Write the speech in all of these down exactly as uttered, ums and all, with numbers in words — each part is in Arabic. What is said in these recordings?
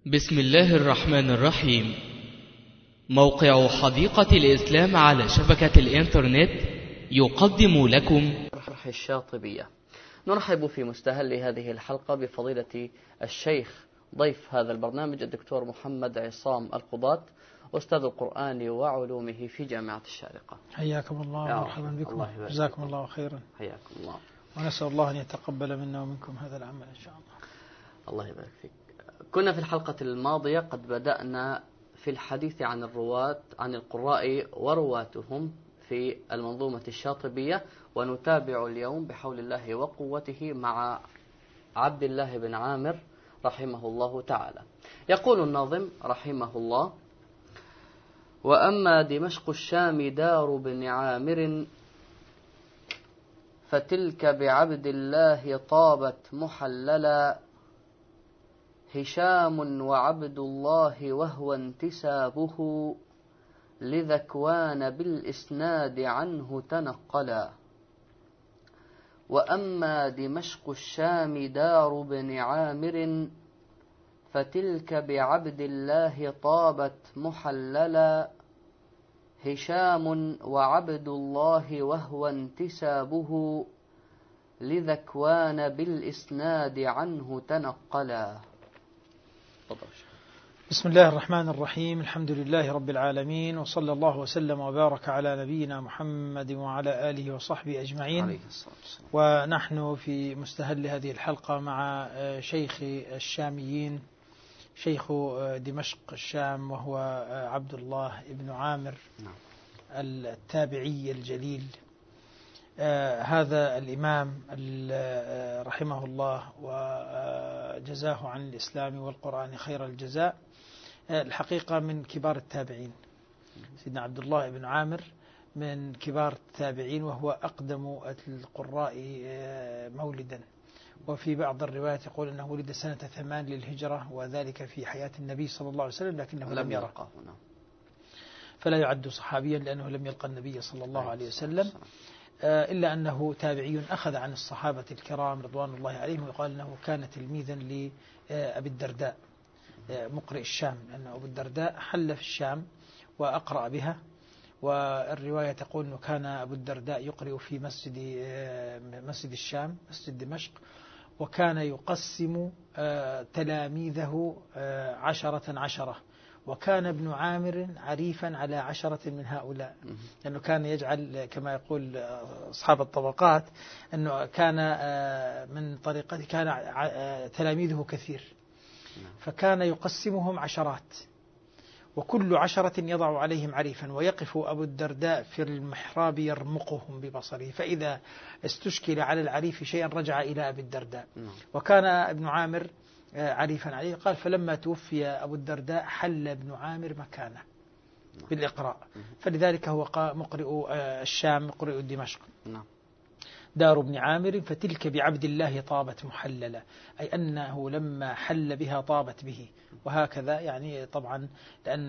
بسم الله الرحمن الرحيم. موقع حديقة الإسلام على شبكة الإنترنت يقدم لكم شرح الشاطبية. نرحب في مستهل هذه الحلقة بفضيلة الشيخ ضيف هذا البرنامج الدكتور محمد عصام القضاة، أستاذ القرآن وعلومه في جامعة الشارقة. حياكم الله ومرحبا بكم، جزاكم الله خيرا. حياكم الله، ونسأل الله أن يتقبل منا ومنكم هذا العمل إن شاء الله. الله يبارك فيك. كنا في الحلقة الماضية قد بدأنا في الحديث عن الرواة عن القراء ورواتهم في المنظومة الشاطبية، ونتابع اليوم بحول الله وقوته مع عبد الله بن عامر رحمه الله تعالى. يقول الناظم رحمه الله: وأما دمشق الشام دار بن عامر فتلك بعبد الله طابت محللا، هشام وعبد الله وهو انتسابه لذكوان بالإسناد عنه تنقلا. وأما دمشق الشام دار بن عامر فتلك بعبد الله طابت محللا، هشام وعبد الله وهو انتسابه لذكوان بالإسناد عنه تنقلا. بسم الله الرحمن الرحيم. الحمد لله رب العالمين، وصلى الله وسلم وبارك على نبينا محمد وعلى آله وصحبه أجمعين. ونحن في مستهل هذه الحلقة مع شيخ الشاميين، شيخ دمشق الشام، وهو عبد الله بن عامر التابعي الجليل. آه هذا الإمام رحمه الله وجزاه عن الإسلام والقرآن خير الجزاء، آه الحقيقة من كبار التابعين. سيدنا عبد الله بن عامر من كبار التابعين، وهو أقدم القراء آه مولدا، وفي بعض الروايات يقول أنه ولد سنة ثمان للهجرة، وذلك في حياة النبي صلى الله عليه وسلم، لكنه لم يرى، فلا يعد صحابيا لأنه لم يلقى النبي صلى الله عليه وسلم، إلا أنه تابعي أخذ عن الصحابة الكرام رضوان الله عليهم، ويقال أنه كان تلميذا لأبي الدرداء مقرئ الشام، لأن أبو الدرداء حل في الشام وأقرأ بها. والرواية تقول أنه كان أبو الدرداء يقرئ في مسجد مسجد الشام، مسجد دمشق، وكان يقسم تلاميذه عشرة عشرة، وكان ابن عامر عريفا على عشرة من هؤلاء، لأنه كان يجعل كما يقول أصحاب الطبقات أنه كان من طريقته كان تلاميذه كثير، فكان يقسمهم عشرات، وكل عشرة يضع عليهم عريفا، ويقف أبو الدرداء في المحراب يرمقهم ببصره، فإذا استشكل على العريف شيئا رجع إلى أبي الدرداء. وكان ابن عامر عريفا عليه. قال: فلما توفي أبو الدرداء حل ابن عامر مكانه بالإقراء، فلذلك هو مقرئ الشام مقرئ دمشق. دار ابن عامر فتلك بعبد الله طابت محللة، أي أنه لما حل بها طابت به، وهكذا يعني طبعا لأن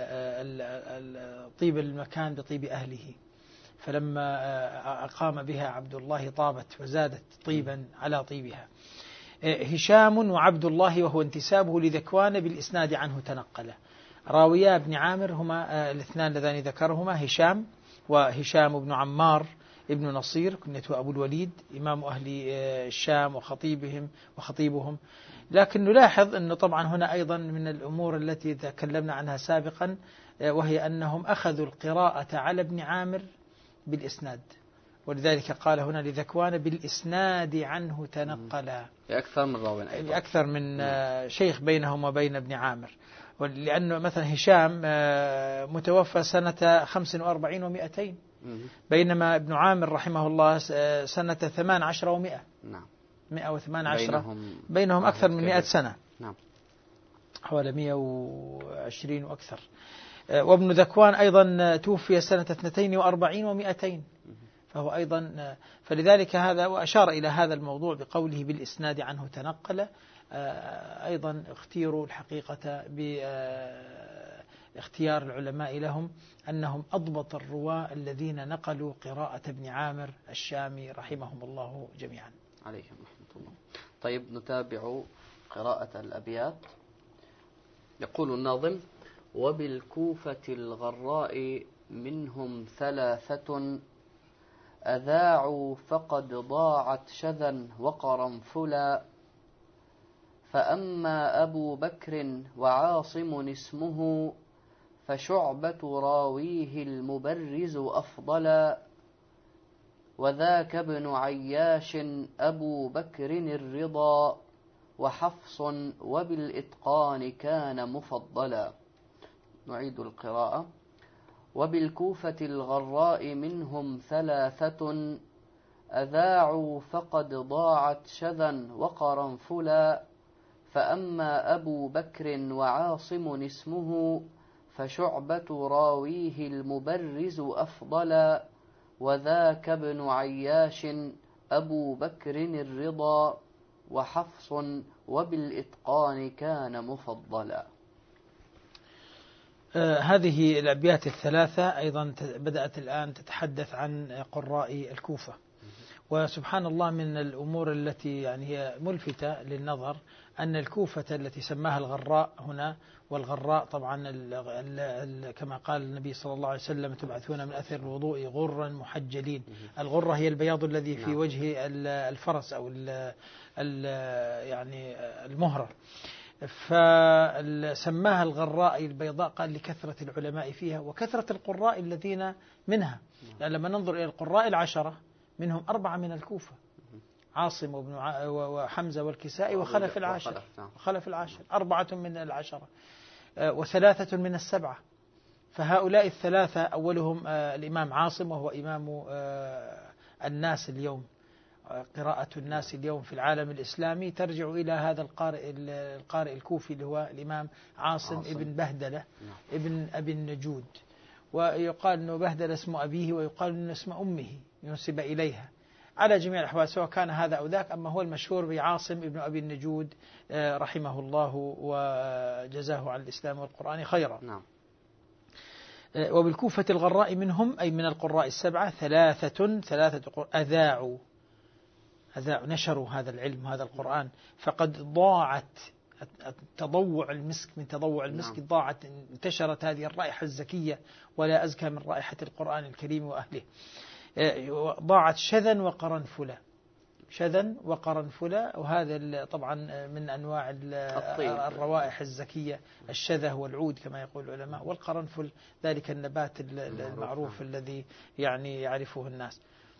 طيب المكان بطيب أهله، فلما أقام بها عبد الله طابت وزادت طيبا على طيبها. هشام وعبد الله وهو انتسابه لذكوان بالإسناد عنه تنقل. راويا ابن عامر هما الاثنان اللذان ذكرهما، هشام وهشام بن عمار ابن نصير كنيته أبو الوليد، إمام أهل الشام وخطيبهم وخطيبهم. لكن نلاحظ أنه طبعا هنا أيضا من الأمور التي تكلمنا عنها سابقا، وهي أنهم أخذوا القراءة على ابن عامر بالإسناد، ولذلك قال هنا لذكوان بالإسناد عنه تنقلا، أكثر من راوي أيضا، أكثر من شيخ بينهم وبين ابن عامر. لأنه مثلا هشام متوفى سنة خمس وأربعين ومئتين، بينما ابن عامر رحمه الله سنة ثمان عشر ومئة، نعم، مئة وثمان عشر، بينهم, بينهم أكثر من مئة سنة، نعم، حوالي مئة وعشرين وأكثر. وابن ذكوان أيضا توفي سنة اثنتين وأربعين ومئتين، فهو أيضا، فلذلك هذا وأشار إلى هذا الموضوع بقوله بالإسناد عنه تنقل. أيضا اختيروا الحقيقة باختيار العلماء لهم أنهم أضبط الرواة الذين نقلوا قراءة ابن عامر الشامي رحمهم الله جميعا. عليهم رحمة الله. طيب نتابع قراءة الأبيات. يقول الناظم: وبالكوفة الغراء منهم ثلاثة أذاعوا فقد ضاعت شذا وقرنفلا، فأما أبو بكر وعاصم اسمه فشعبة راويه المبرز أفضلا، وذاك ابن عياش أبو بكر الرضا وحفص وبالإتقان كان مفضلا. نعيد القراءة: وبالكوفة الغراء منهم ثلاثة أذاعوا فقد ضاعت شذا وقرنفلا، فأما أبو بكر وعاصم اسمه فشعبة راويه المبرز أفضلا، وذاك ابن عياش أبو بكر الرضا وحفص وبالإتقان كان مفضلا. آه هذه الأبيات الثلاثة أيضا بدأت الآن تتحدث عن قراء الكوفة، وسبحان الله من الأمور التي يعني هي ملفتة للنظر أن الكوفة التي سماها الغراء هنا، والغراء طبعا ال ال ال كما قال النبي صلى الله عليه وسلم: تبعثون من أثر الوضوء غرا محجلين. الغرة هي البياض الذي في وجه الفرس أو ال ال يعني المهرة، فسماها الغراء البيضاء قال لكثرة العلماء فيها وكثرة القراء الذين منها. يعني لما ننظر إلى القراء العشرة منهم أربعة من الكوفة: عاصم وابن ع... وحمزة والكسائي وخلف العاشر وخلف العاشر أربعة من العشرة وثلاثة من السبعة. فهؤلاء الثلاثة أولهم الإمام عاصم، وهو إمام الناس اليوم. قراءة الناس اليوم في العالم الإسلامي ترجع إلى هذا القارئ القارئ الكوفي اللي هو الإمام عاصم, عاصم. ابن بهدلة ابن أبي النجود، ويقال أنه بهدلة اسم أبيه ويقال أنه اسم أمه ينسب إليها. على جميع الأحوال سواء كان هذا أو ذاك، أما هو المشهور بعاصم ابن أبي النجود رحمه الله وجزاه عن الإسلام والقرآن خيرا. نعم. وبالكوفة الغراء منهم أي من القراء السبعة ثلاثة ثلاثة أذاعوا أذاعوا نشروا هذا العلم هذا القرآن، فقد ضاعت تضوع المسك من تضوع المسك. نعم. ضاعت انتشرت هذه الرائحة الزكية، ولا أزكى من رائحة القرآن الكريم وأهله. ضاعت شذا وقرنفلا، شذا وقرنفلا، وهذا طبعا من أنواع الروائح الزكية. الشذا والعود كما يقول العلماء، والقرنفل ذلك النبات المعروف الذي يعني يعرفه الناس.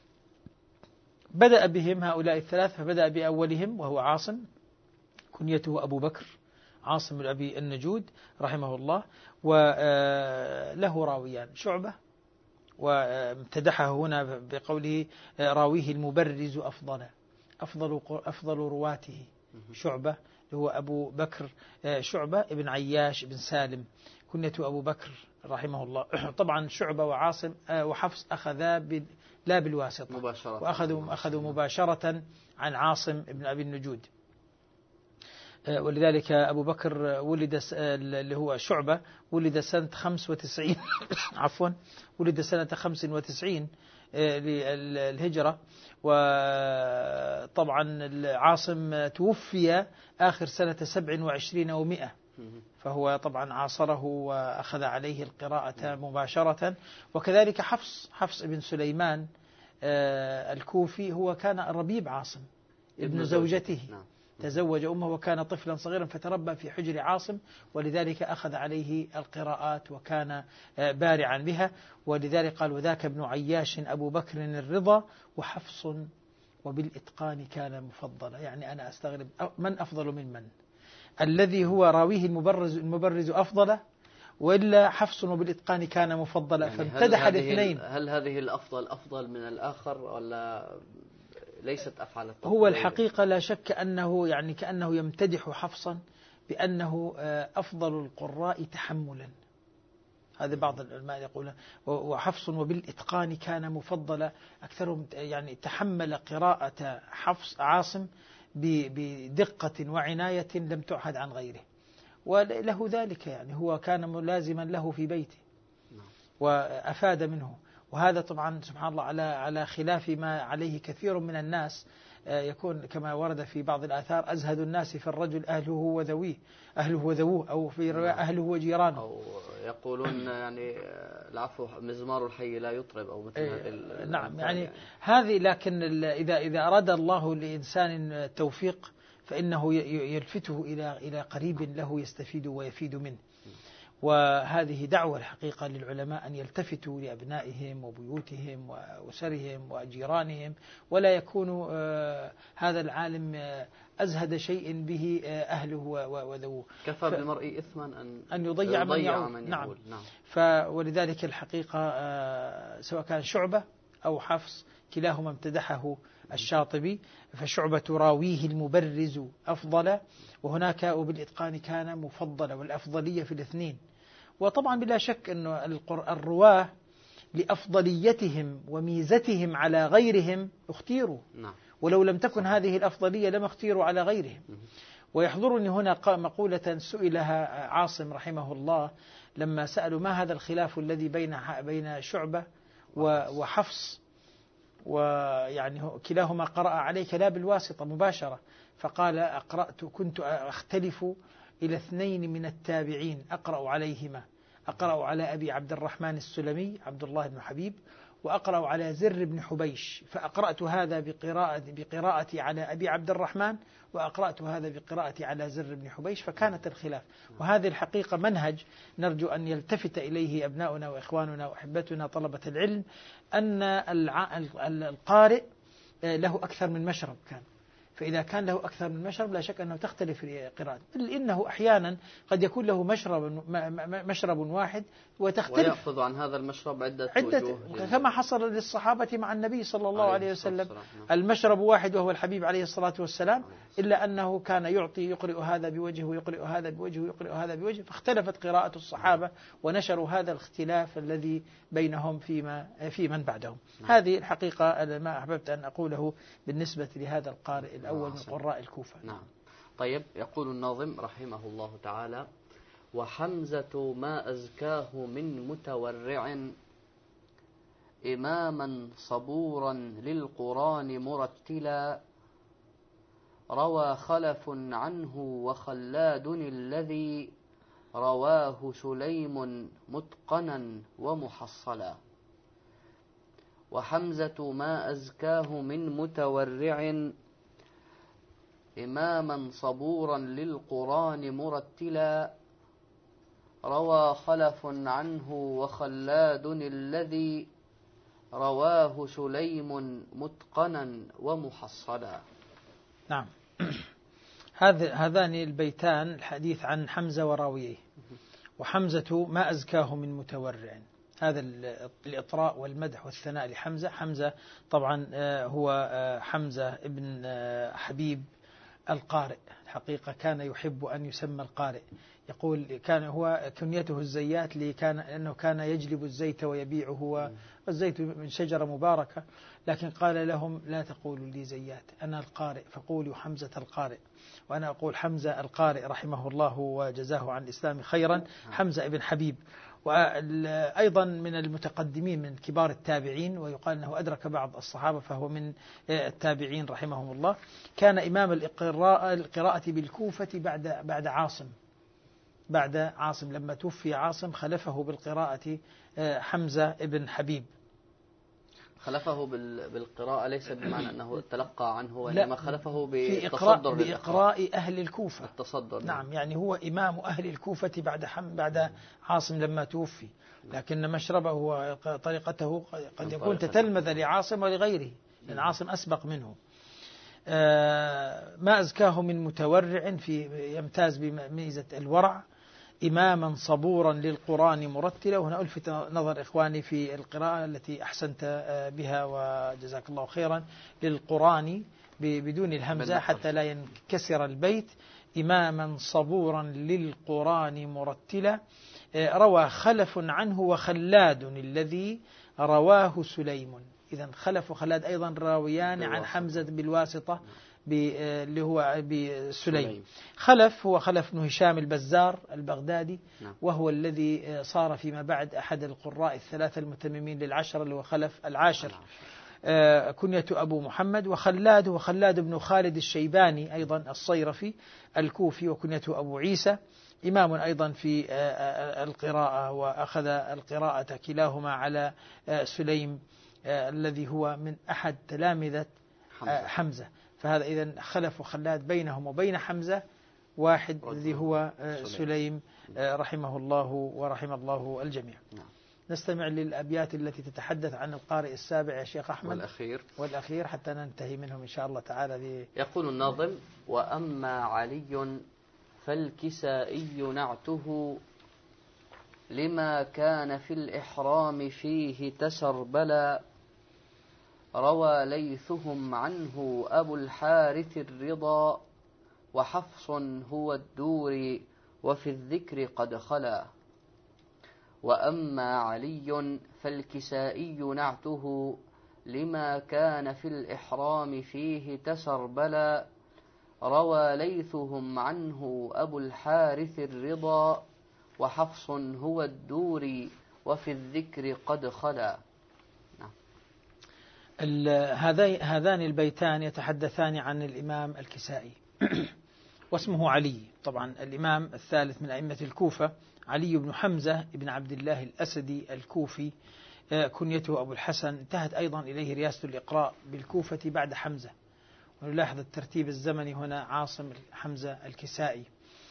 بدأ بهم هؤلاء الثلاث، فبدأ بأولهم وهو عاصم، كنيته أبو بكر، عاصم بن أبي النجود رحمه الله، وله راويان: شعبة، وامتدحه هنا بقوله راويه المبرز أفضل أفضل أفضل رواته. شعبة هو أبو بكر، شعبة ابن عياش بن سالم، كنيته أبو بكر رحمه الله. طبعا شعبة وعاصم وحفص أخذا لا بالواسطة مباشرة، وأخذوا أخذوا مباشرة عن عاصم ابن أبي النجود. ولذلك أبو بكر ولد اللي هو شعبة ولد سنة خمس وتسعين عفوا ولد سنة خمس وتسعين للهجرة، وطبعا عاصم توفي آخر سنة سبع وعشرين ومئة، فهو طبعا عاصره وأخذ عليه القراءة مباشرة. وكذلك حفص حفص بن سليمان الكوفي هو كان ربيب عاصم ابن زوجته، تزوج أمه وكان طفلا صغيرا فتربى في حجر عاصم، ولذلك أخذ عليه القراءات وكان بارعا بها. ولذلك قال: وذاك ابن عياش أبو بكر الرضا وحفص وبالإتقان كان مفضلا. يعني أنا أستغرب من أفضل من من؟ الذي هو راويه المبرز المبرز أفضل، وإلا حفص وبالإتقان كان مفضلا؟ يعني فامتدح الاثنين. هل هذه الأفضل أفضل من الآخر ولا ليست أفعال التفضيل؟ هو الحقيقة لا شك أنه يعني كأنه يمتدح حفصا بأنه أفضل القراء تحملا. هذا بعض العلماء يقول. وحفص وبالإتقان كان مفضلا، أكثرهم يعني تحمل قراءة حفص عاصم بدقة وعناية لم تعهد عن غيره، وله ذلك يعني هو كان ملازما له في بيته وأفاد منه. وهذا طبعا سبحان الله على على خلاف ما عليه كثير من الناس، يكون كما ورد في بعض الآثار أزهد الناس في الرجل أهله وذويه، أهله وذووه، أو في رواية أهله وجيرانه، أو يقولون يعني العفو مزمار الحي لا يطرب، أو مثل هذه. نعم يعني, يعني هذه، لكن إذا إذا أراد الله لإنسان التوفيق فإنه يلفته إلى إلى قريب له يستفيد ويفيد منه. وهذه دعوة الحقيقة للعلماء أن يلتفتوا لأبنائهم وبيوتهم وأسرهم وجيرانهم، ولا يكون هذا العالم أزهد شيء به أهله وذووه. كفى بالمرء إثما أن, أن يضيع, يضيع من يعود. من نعم. نعم. ولذلك الحقيقة سواء كان شعبة أو حفص كلاهما امتدحه الشاطبي، فشعبة راويه المبرز أفضل، وهناك وبالإتقان كان مفضل، والأفضلية في الاثنين. وطبعا بلا شك أن الرواه لأفضليتهم وميزتهم على غيرهم اختيروا، ولو لم تكن هذه الأفضلية لما اختيروا على غيرهم. ويحضرني هنا مقولة سئلها عاصم رحمه الله لما سألوا ما هذا الخلاف الذي بين بين شعبة وحفص، ويعني كلاهما قرأ عليك لا بالواسطة مباشرة، فقال أقرأت كنت أختلف إلى اثنين من التابعين أقرأ عليهما، أقرأ على أبي عبد الرحمن السلمي عبد الله بن حبيب، وأقرأ على زر بن حبيش، فأقرأت هذا بقراءة بقراءتي على أبي عبد الرحمن، وأقرأت هذا بقراءتي على زر بن حبيش، فكانت الخلاف. وهذه الحقيقة منهج نرجو أن يلتفت إليه أبناؤنا وإخواننا وأحبتنا طلبة العلم، أن القارئ له أكثر من مشرب كان، فإذا كان له أكثر من مشرب لا شك أنه تختلف قراءته، بل إنه أحيانا قد يكون له مشرب مشرب واحد وتختلف، ويأخذ عن هذا المشرب عدة, عدة وجوه، كما حصل للصحابة مع النبي صلى الله عليه, عليه وسلم. المشرب واحد وهو الحبيب عليه الصلاة والسلام، إلا أنه كان يعطي يقرئ هذا بوجهه ويقرئ هذا بوجهه ويقرئ هذا بوجهه، فاختلفت قراءة الصحابة ونشروا هذا الاختلاف الذي بينهم فيما في من بعدهم. هذه الحقيقة ما أحببت أن أقوله بالنسبة لهذا القارئ الأول من قراء الكوفة. نعم. طيب، يقول الناظم رحمه الله تعالى: وحمزة ما أزكاه من متورع، إماما صبورا للقرآن مرتلا، روى خلف عنه وخلاد الذي رواه سليم متقنا ومحصلا. وحمزة ما أزكاه من متورع، إماما صبورا للقرآن مرتلا، روى خلف عنه وخلاد الذي رواه سليم متقنا ومحصلا. نعم. هذان البيتان الحديث عن حمزة وراويه. وحمزة ما أزكاه من متورع، هذا الإطراء والمدح والثناء لحمزة. حمزة طبعا هو حمزة ابن حبيب القارئ، الحقيقة كان يحب أن يسمى القارئ، يقول كان هو كنيته الزيات لكان لأنه كان يجلب الزيت ويبيعه، والزيت من شجرة مباركة، لكن قال لهم لا تقولوا لي زيات، أنا القارئ فقولوا حمزة القارئ. وأنا أقول حمزة القارئ رحمه الله وجزاه عن الإسلام خيرا، حمزة ابن حبيب. وأيضا من المتقدمين من كبار التابعين، ويقال أنه أدرك بعض الصحابة فهو من التابعين رحمهم الله. كان إمام القراءة القراءة بالكوفة بعد بعد عاصم بعد عاصم لما توفي عاصم خلفه بالقراءة حمزة ابن حبيب. خلفه بالقراءة ليس بمعنى أنه تلقى عنه، وإنما خلفه بالتصدر بإقراء أهل الكوفة. التصدر. نعم، يعني هو إمام أهل الكوفة بعد حم بعد عاصم لما توفي، لكن مشربه وطريقته قد يكون تتلمذ لعاصم ولغيره، لأن عاصم أسبق منه. ما أزكاه من متورع، في يمتاز بميزة الورع، إماما صبورا للقرآن مرتلا. وهنا ألفت نظر إخواني في القراءة التي أحسنت بها وجزاك الله خيرا، للقرآن بدون الهمزة حتى لا ينكسر البيت. إماما صبورا للقرآن مرتلا، روى خلف عنه وخلاد الذي رواه سليم. إذن خلف وخلاد أيضا راويان عن حمزة بالواسطة، اللي هو بسليم. خلف هو خلف بن هشام البزار البغدادي، وهو الذي صار فيما بعد أحد القراء الثلاثة المتممين للعشرة، اللي هو خلف العاشر. كنيته أبو محمد. وخلاد هو خلاد بن خالد الشيباني أيضا الصيرفي الكوفي، وكنيته أبو عيسى، إمام أيضا في القراءة، وأخذ القراءة كلاهما على سليم الذي هو من أحد تلامذة حمزة, حمزة. فهذا إذن خلف وخلاد بينهم وبين حمزة واحد الذي هو سليم رحمه الله ورحم الله الجميع. نعم. نستمع للأبيات التي تتحدث عن القارئ السابع يا شيخ أحمد، والأخير والأخير حتى ننتهي منهم إن شاء الله تعالى. يقول الناظم: وأما علي فالكسائي نعته لما كان في الإحرام فيه تسربلا، روى ليثهم عنه أبو الحارث الرضا، وحفص هو الدور وفي الذكر قد خلا. وأما علي فالكسائي نعته لما كان في الإحرام فيه تسربلا، روى ليثهم عنه أبو الحارث الرضا، وحفص هو الدور وفي الذكر قد خلا. هذان البيتان يتحدثان عن الإمام الكسائي واسمه علي، طبعا الإمام الثالث من أئمة الكوفة، علي بن حمزة بن عبد الله الأسدي الكوفي، كنيته أبو الحسن. انتهت أيضا إليه رياسة الإقراء بالكوفة بعد حمزة، ونلاحظ الترتيب الزمني هنا: عاصم حمزة الكسائي.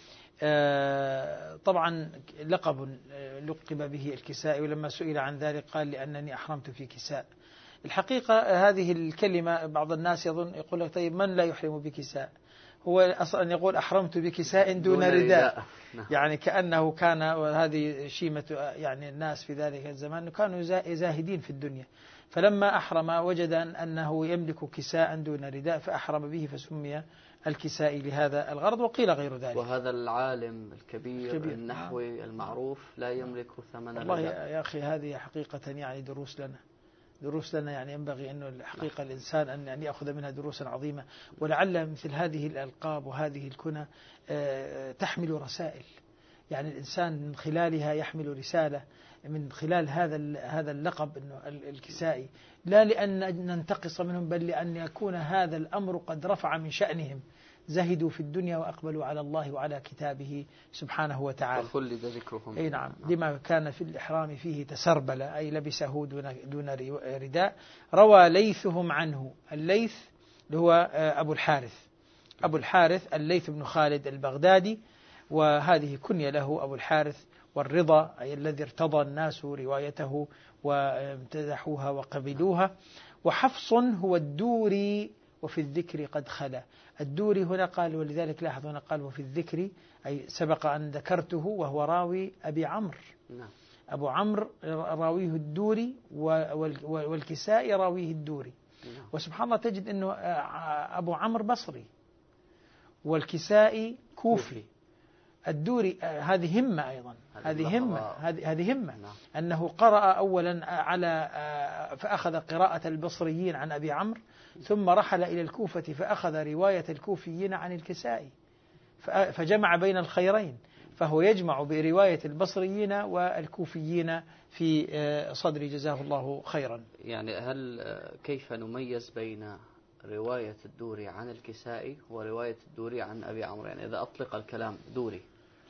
طبعا لقب لقب به الكسائي، ولما سئل عن ذلك قال: لأنني أحرمت في كساء. الحقيقة هذه الكلمة بعض الناس يظن يقول لك: طيب من لا يحرم بكساء؟ هو أصلا يقول: أحرمت بكساء دون رداء، يعني كأنه كان، وهذه شيمة يعني الناس في ذلك الزمان كانوا زاهدين في الدنيا، فلما أحرم وجد أنه يملك كساء دون رداء فأحرم به فسمي الكسائي لهذا الغرض، وقيل غير ذلك. وهذا العالم الكبير, الكبير النحوي المعروف لا يملك ثمن والله يا أخي هذه حقيقة يعني دروس لنا دروس لنا يعني ينبغي أنه الحقيقة الإنسان أن يعني يأخذ منها دروسا عظيمة، ولعل مثل هذه الألقاب وهذه الكنى تحمل رسائل، يعني الإنسان من خلالها يحمل رسالة، من خلال هذا هذا اللقب إنه الكسائي، لا لأن ننتقص منهم، بل لأن يكون هذا الأمر قد رفع من شأنهم، زهدوا في الدنيا وأقبلوا على الله وعلى كتابه سبحانه وتعالى. وخلد ذكرهم. أي نعم. لما كان في الإحرام فيه تسربل، أي لبسه دون دون رداء. روى ليثهم عنه، الليث اللي هو أبو الحارث أبو الحارث الليث بن خالد البغدادي، وهذه كنية له أبو الحارث، والرضا أي الذي ارتضى الناس روايته وامتدحوها وقبلوها. وحفص هو الدوري وفي الذكر قد خلا. الدوري هنا قال، ولذلك لاحظ هنا قال وفي الذكر، أي سبق أن ذكرته، وهو راوي أبي عمرو. أبو عمرو راويه الدوري، والكسائي راويه الدوري. وسبحان الله تجد أنه أبو عمرو بصري والكسائي كوفي. الدوري هذه همة أيضا، هذه همة هذه همة أنه قرأ أولا على فأخذ قراءة البصريين عن أبي عمرو، ثم رحل إلى الكوفة فأخذ رواية الكوفيين عن الكسائي، فجمع بين الخيرين، فهو يجمع برواية البصريين والكوفيين في صدر جزاه الله خيرا. يعني هل كيف نميز بين رواية الدوري عن الكسائي ورواية الدوري عن أبي عمرو؟ يعني إذا أطلق الكلام دوري،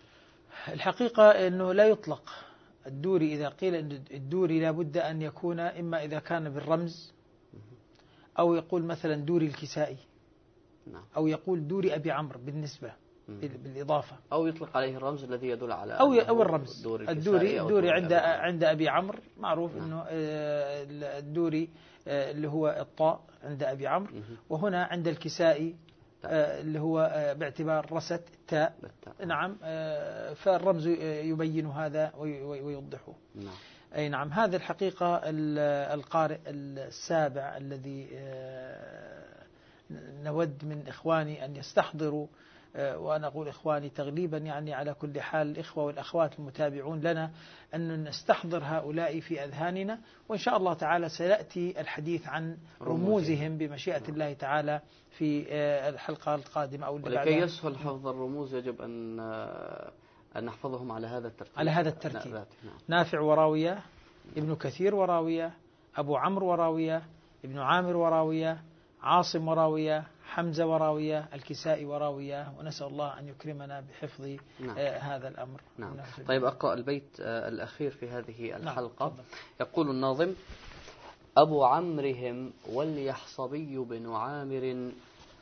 الحقيقة أنه لا يطلق الدوري. إذا قيل أن الدوري لابد أن يكون إما إذا كان بالرمز، أو يقول مثلا دوري الكسائي، أو يقول دوري أبي عمرو بالنسبة بالإضافة، أو يطلق عليه الرمز الذي يدل على أو أو الرمز دوري الدوري الدوري عند عند أبي عمرو معروف أنه الدوري اللي هو الطاء عند أبي عمرو، وهنا عند الكسائي اللي هو باعتبار رست التاء. نعم. فالرمز يبين هذا ويوضحه. نعم. أي نعم. هذا الحقيقة القارئ السابع الذي نود من إخواني أن يستحضروا وأنا أقول إخواني تغليبا يعني على كل حال الإخوة والأخوات المتابعون لنا أن نستحضر هؤلاء في أذهاننا، وإن شاء الله تعالى سيأتي الحديث عن رموزهم بمشيئة الله تعالى في الحلقة القادمة أو اللي بعدها. ولكي يسهل حفظ الرموز يجب أن أن نحفظهم على هذا الترتيب. على هذا الترتيب. نعم. نافع وراوية، ابن كثير وراوية، أبو عمرو وراوية، ابن عامر وراوية، عاصم وراوية، حمزة وراوية، الكسائي وراوية، ونسأل الله أن يكرمنا بحفظ نعم. آه هذا الأمر. نعم. طيب أقرأ البيت آه الأخير في هذه الحلقة. نعم. يقول الناظم: أبو عمرهم واليحصبي بن عامر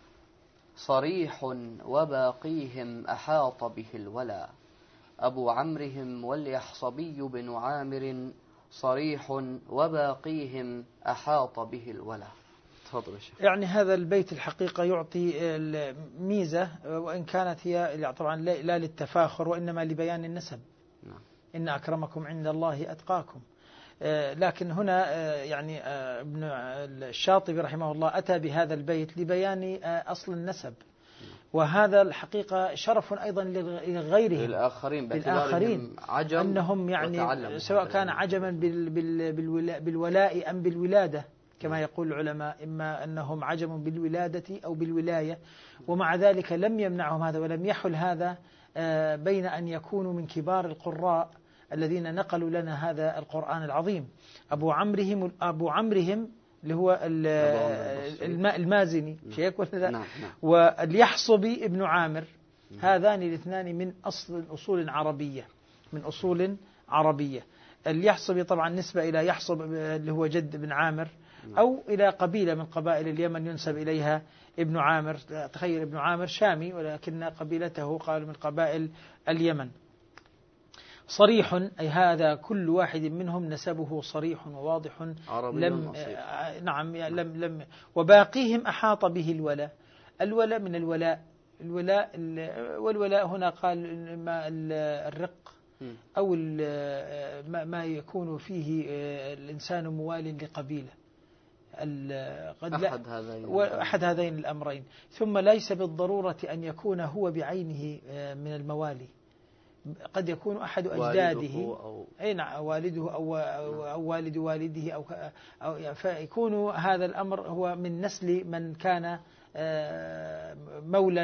صريح وباقيهم أحاط به الولا. أبو عمرهم واليحصبي بن عامر صريح وباقيهم أحاط به الولا. يعني هذا البيت الحقيقة يعطي ميزة، وإن كانت هي طبعا لا للتفاخر وإنما لبيان النسب. نعم. إن أكرمكم عند الله أتقاكم. لكن هنا يعني ابن الشاطبي رحمه الله أتى بهذا البيت لبيان أصل النسب، وهذا الحقيقة شرف أيضا لغيرهم للآخرين بالآخرين عجم أنهم يعني سواء كان عجما بالولاء أم بالولادة كما يقول العلماء، إما أنهم عجم بالولادة أو بالولاية، ومع ذلك لم يمنعهم هذا ولم يحل هذا بين أن يكونوا من كبار القراء الذين نقلوا لنا هذا القرآن العظيم. أبو عمرهم أبو عمرهم اللي هو المازني شيخ ولا لا، واليحصبي ابن عامر، هذان الاثنان من أصل أصول عربية من أصول عربية. اليحصبي طبعا نسبة إلى يحصب اللي هو جد بن عامر، أو إلى قبيلة من قبائل اليمن ينسب إليها ابن عامر. تخيل ابن عامر شامي ولكن قبيلته قال من قبائل اليمن. صريح أي هذا كل واحد منهم نسبه صريح وواضح لم نعم لم لم وباقيهم أحاط به الولاء. الولاء من الولاء الولاء والولاء هنا قال ما الرق أو ما يكون فيه الإنسان موال لقبيلة، قد أحد هذين أحد هذين الأمرين. ثم ليس بالضرورة أن يكون هو بعينه من الموالي، قد يكون أحد أجداده أو أي نعم والده أو, أو والد والده أو, أو فيكون هذا الأمر هو من نسل من كان مولا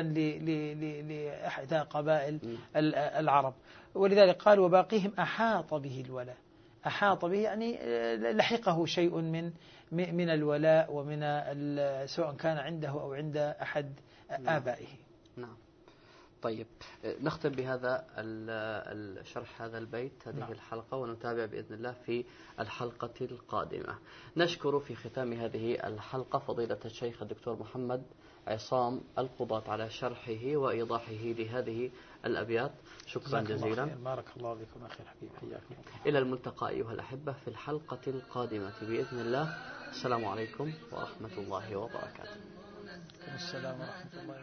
لإحدى قبائل العرب. ولذلك قال وباقيهم أحاط به الولاء. أحاط به يعني لحقه شيء من من الولاء ومن سواء كان عنده أو عند أحد آبائه. نعم. طيب نختم بهذا الشرح هذا البيت هذه نعم. الحلقة، ونتابع بإذن الله في الحلقة القادمة. نشكر في ختام هذه الحلقة فضيلة الشيخ الدكتور محمد عصام القضاة على شرحه وإيضاحه لهذه الأبيات. شكرا جزيلا. بارك الله بكم أخي الحبيب، حياكم. إلى الملتقى أيها الأحبة في الحلقة القادمة بإذن الله. السلام عليكم ورحمة الله وبركاته. السلام ورحمة الله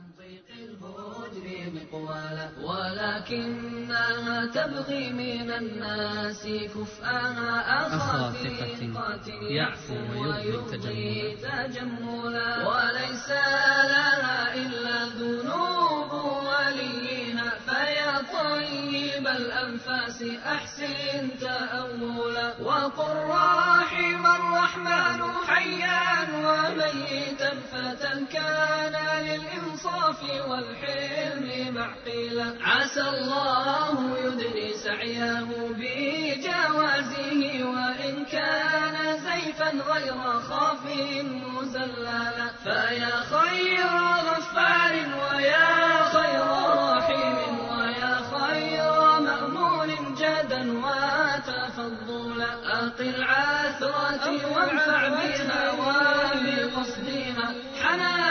وبركاته. ولكنها تبغي من الناس كفءها أخا ثقة يعفو ويرضي تجملا، وليس لها إلا ذنوب وليها، فيا طيب الأنفاس أحسن تأولا، وقل رحم الرحمن حيا وميتا فتى كان للإنصاف والحلم معقلا، عسى الله يدري سعيه بجوازه، وإن كان زيفا غير خاف مزللا، فيا خير غفار ويا خير رحيم ويا خير مأمون جدا وتفضلا، أقل عثرتي وانفع بها وبقصدها حنان